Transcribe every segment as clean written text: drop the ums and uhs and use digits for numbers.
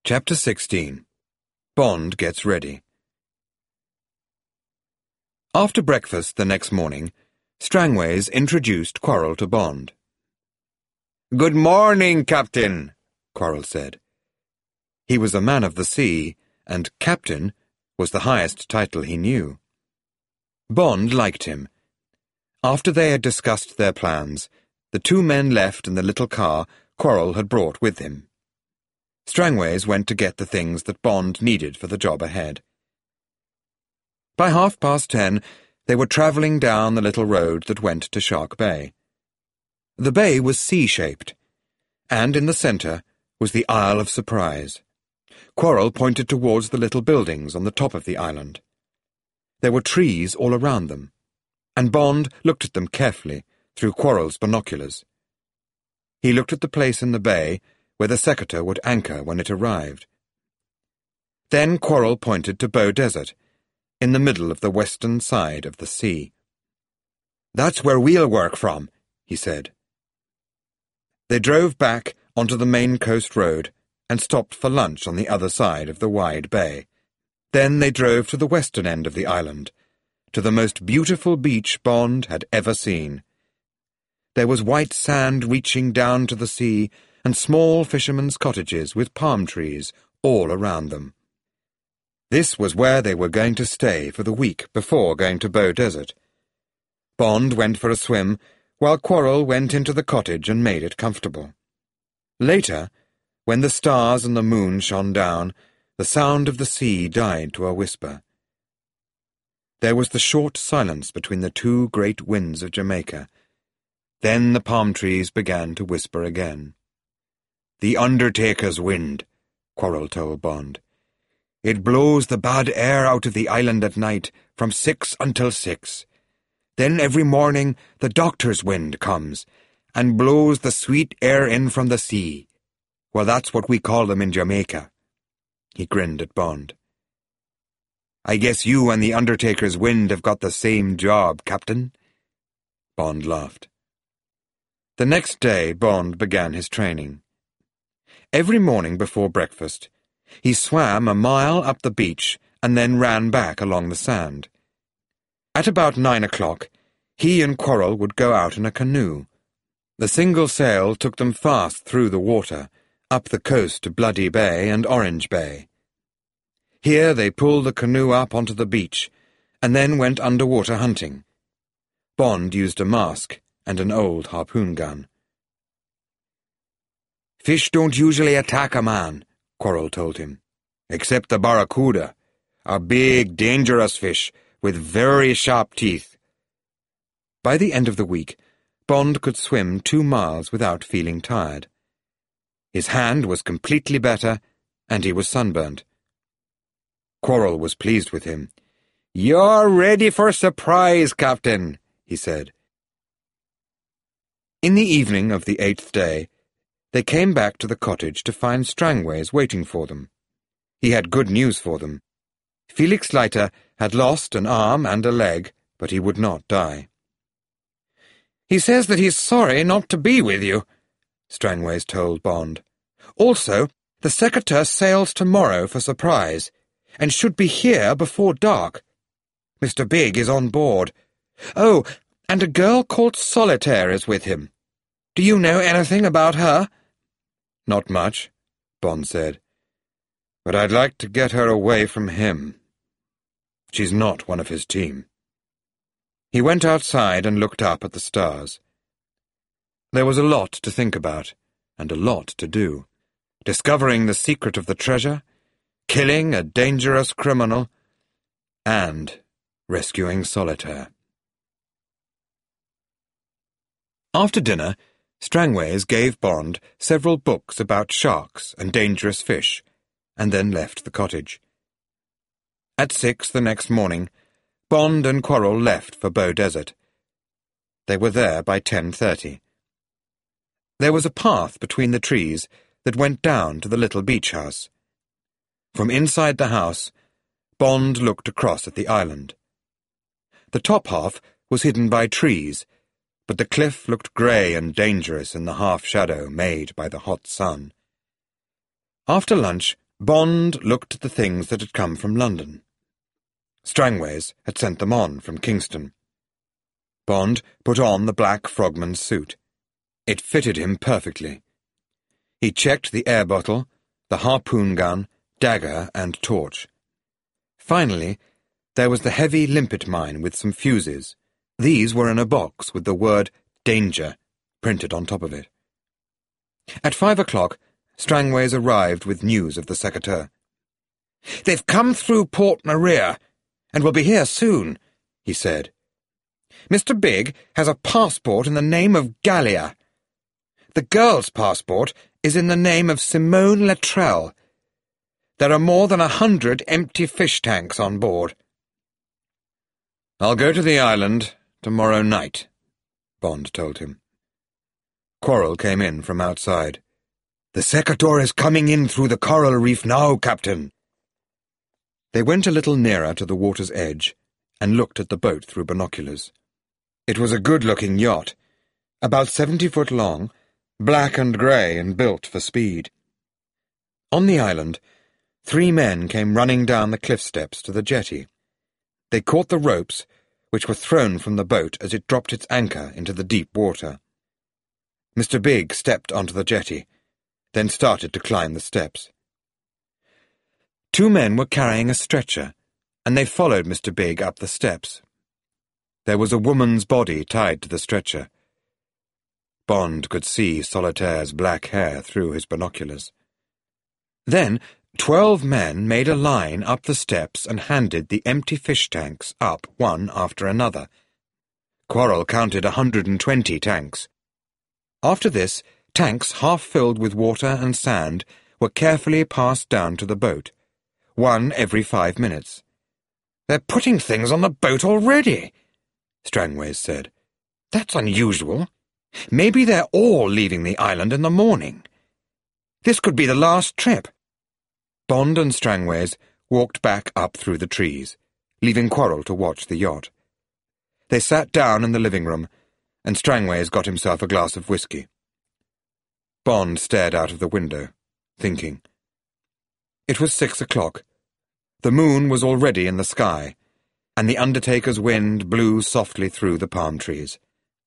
Chapter 16. Bond Gets Ready. After breakfast the next morning, Strangways introduced Quarrel to Bond. "Good morning, Captain," Quarrel said. He was a man of the sea, and Captain was the highest title he knew. Bond liked him. After they had discussed their plans, the two men left in the little car Quarrel had brought with him. Strangways went to get the things that Bond needed for the job ahead. By 10:30, they were travelling down the little road that went to Shark Bay. The bay was C-shaped, and in the centre was the Isle of Surprise. Quarrel pointed towards the little buildings on the top of the island. There were trees all around them, and Bond looked at them carefully through Quarrel's binoculars. He looked at the place in the bay where the Secator would anchor when it arrived. Then Quarrel pointed to Bow Desert, in the middle of the western side of the sea. "That's where we'll work from," he said. They drove back onto the main coast road and stopped for lunch on the other side of the wide bay. Then they drove to the western end of the island, to the most beautiful beach Bond had ever seen. There was white sand reaching down to the sea, and small fishermen's cottages with palm trees all around them. This was where they were going to stay for the week before going to Bow Desert. Bond went for a swim, while Quarrel went into the cottage and made it comfortable. Later, when the stars and the moon shone down, the sound of the sea died to a whisper. There was the short silence between the two great winds of Jamaica. Then the palm trees began to whisper again. "The Undertaker's wind," Quarrel told Bond. "It blows the bad air out of the island at night from 6 until 6. Then every morning the doctor's wind comes and blows the sweet air in from the sea. Well, that's what we call them in Jamaica." He grinned at Bond. "I guess you and the Undertaker's wind have got the same job, Captain." Bond laughed. The next day Bond began his training. Every morning before breakfast, he swam a mile up the beach and then ran back along the sand. At about 9 o'clock, he and Quarrel would go out in a canoe. The single sail took them fast through the water, up the coast to Bloody Bay and Orange Bay. Here they pulled the canoe up onto the beach, and then went underwater hunting. Bond used a mask and an old harpoon gun. "Fish don't usually attack a man," Quarrel told him, "except the barracuda, a big, dangerous fish with very sharp teeth." By the end of the week, Bond could swim 2 miles without feeling tired. His hand was completely better, and he was sunburnt. Quarrel was pleased with him. "You're ready for surprise, Captain," he said. In the evening of the 8th day, they came back to the cottage to find Strangways waiting for them. He had good news for them. Felix Leiter had lost an arm and a leg, but he would not die. "He says that he's sorry not to be with you," Strangways told Bond. "Also, the Secator sails tomorrow for Surprise, and should be here before dark. Mr. Big is on board. Oh, and a girl called Solitaire is with him. Do you know anything about her?" "Not much," Bond said. "But I'd like to get her away from him. She's not one of his team." He went outside and looked up at the stars. There was a lot to think about, and a lot to do. Discovering the secret of the treasure, killing a dangerous criminal, and rescuing Solitaire. After dinner, Strangways gave Bond several books about sharks and dangerous fish, and then left the cottage. At 6 the next morning, Bond and Quarrel left for Bow Desert. They were there by 10:30. There was a path between the trees that went down to the little beach house. From inside the house, Bond looked across at the island. The top half was hidden by trees, but the cliff looked grey and dangerous in the half-shadow made by the hot sun. After lunch, Bond looked at the things that had come from London. Strangways had sent them on from Kingston. Bond put on the black frogman's suit. It fitted him perfectly. He checked the air bottle, the harpoon gun, dagger and torch. Finally, there was the heavy limpet mine with some fuses. These were in a box with the word "Danger" printed on top of it. At 5 o'clock, Strangways arrived with news of the Secretary. "They've come through Port Maria, and will be here soon," he said. "Mr. Big has a passport in the name of Gallia. The girl's passport is in the name of Simone Luttrell. There are more than 100 empty fish tanks on board." "I'll go to the island tomorrow night," Bond told him. Quarrel came in from outside. "The Secretary is coming in through the coral reef now, Captain." They went a little nearer to the water's edge and looked at the boat through binoculars. It was a good-looking yacht, about 70 foot long, black and grey and built for speed. On the island, 3 men came running down the cliff steps to the jetty. They caught the ropes, which were thrown from the boat as it dropped its anchor into the deep water. Mr. Big stepped onto the jetty, then started to climb the steps. 2 men were carrying a stretcher, and they followed Mr. Big up the steps. There was a woman's body tied to the stretcher. Bond could see Solitaire's black hair through his binoculars. Then 12 men made a line up the steps and handed the empty fish tanks up one after another. Quarrel counted 120 tanks. After this, tanks half filled with water and sand were carefully passed down to the boat, one every 5 minutes. "They're putting things on the boat already," Strangways said. "That's unusual. Maybe they're all leaving the island in the morning. This could be the last trip." Bond and Strangways walked back up through the trees, leaving Quarrel to watch the yacht. They sat down in the living room, and Strangways got himself a glass of whisky. Bond stared out of the window, thinking. It was 6 o'clock. The moon was already in the sky, and the undertaker's wind blew softly through the palm trees.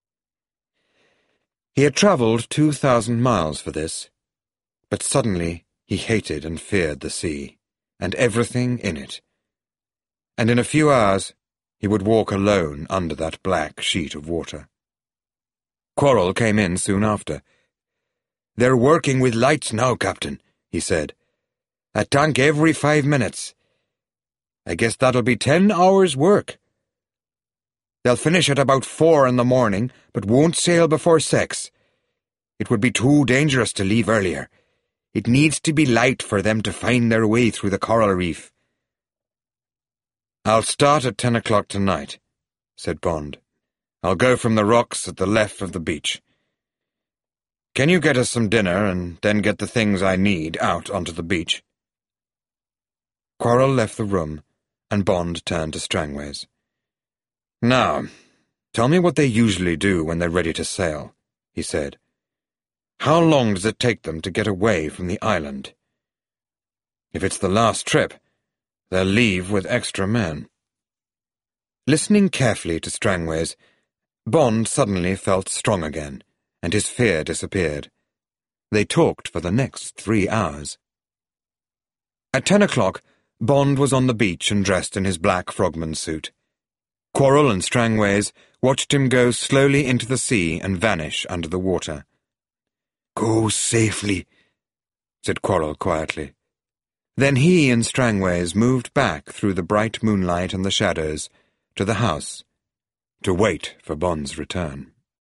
He had travelled 2,000 miles for this, but suddenly he hated and feared the sea, and everything in it. And in a few hours he would walk alone under that black sheet of water. Quarrel came in soon after. "They're working with lights now, Captain," he said. "A tank every 5 minutes. I guess that'll be 10 hours' work. They'll finish at about 4 in the morning, but won't sail before 6. It would be too dangerous to leave earlier. It needs to be light for them to find their way through the coral reef." "I'll start at 10 o'clock tonight," said Bond. "I'll go from the rocks at the left of the beach. Can you get us some dinner and then get the things I need out onto the beach?" Quarrel left the room, and Bond turned to Strangways. "Now, tell me what they usually do when they're ready to sail," he said. "How long does it take them to get away from the island? If it's the last trip, they'll leave with extra men." Listening carefully to Strangways, Bond suddenly felt strong again, and his fear disappeared. They talked for the next 3 hours. At 10 o'clock, Bond was on the beach and dressed in his black frogman suit. Quarrel and Strangways watched him go slowly into the sea and vanish under the water. "Go safely," said Quarrel quietly. Then he and Strangways moved back through the bright moonlight and the shadows to the house to wait for Bond's return.